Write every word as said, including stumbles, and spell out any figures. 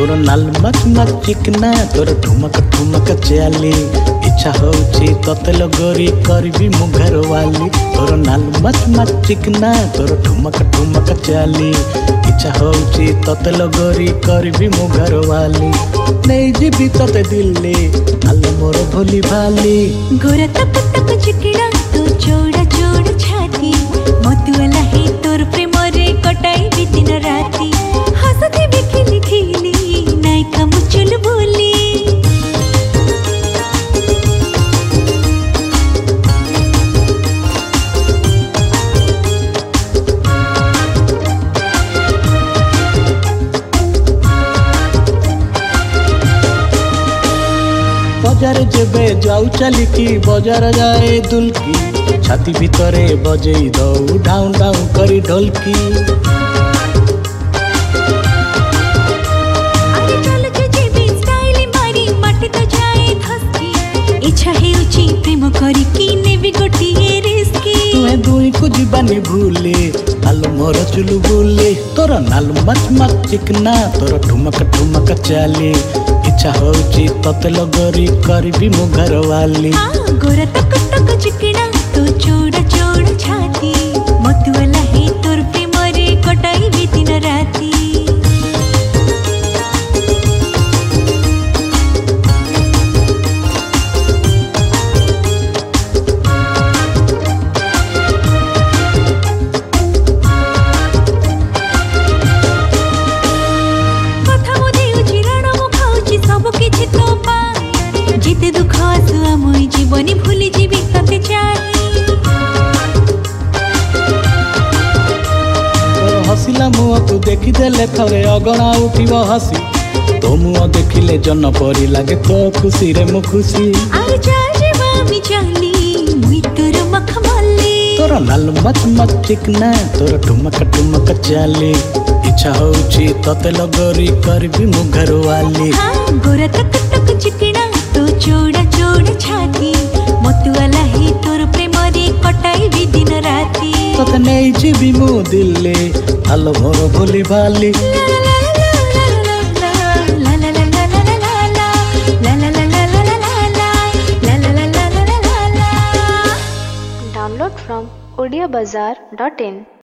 तोर नाल much much चिकना तोर ठुमक ठुमक चाली इच्छा होची तते लगोरी करबी मु घरवाली तोर नाल मच मच चिकना तोर ठुमक ठुमक चाली इच्छा होची तते लगोरी करबी मु घरवाली नहीं जीबी तते दिल्ली आलो मोर भोली भाली गोरा तक तक चिकना तू चौड़ा चौड़ा छाती मधुआला है तोर प्रेम रे कटाई भी दिन राती हसते भी खिली खिली नाई का मुचुल बोली बजार जेबे जाऊ चली की बजार जाए दुलकी छाती भितरे बजेई दऊ डाउन डाउन करी ढोलकी अरे चल के जेबे स्टाइल मारी माटी तो जाए धसकी इच्छा है उची प्रेम करी की नेबी गोटिए रिस्की तुहे दुई को जीवानी भूले आलो मोर चुलु बोले तोर नाल मच मच चिकना तोर ठुमक ठुमक चाली इच्छा होची तते लगोरी करबी मु घरवाली हाँ गोरा तक तक चिकना तू चौड़ा चौड़ा छाती मधुआला है तोर प्रेम रे कटाई भी दिन राती जिते दुख आसुआ मुई जीवनी भूली जीवी तते चाही हसिला मुह को देखी देले थरे अगणा उठिब हसी तो मुह देखिले जन परी लागे तो खुशी रे मु खुशी आरे चल जीवा मी चली मुई तोर मखमली तोर नाल मच मच चिकना तोर ठुमक ठुमक चाली इच्छा होची तते लगोरी करबी मु घरवाली हाँ गोरा तक तक चिकना तू चौड़ा चौड़ा छाती मधुआला है तोर प्रेम रे कटाई भी दिन राती तते नहीं जीबी मु दिल्ली आलो मोर भोली भाली Download from odia bazaar dot in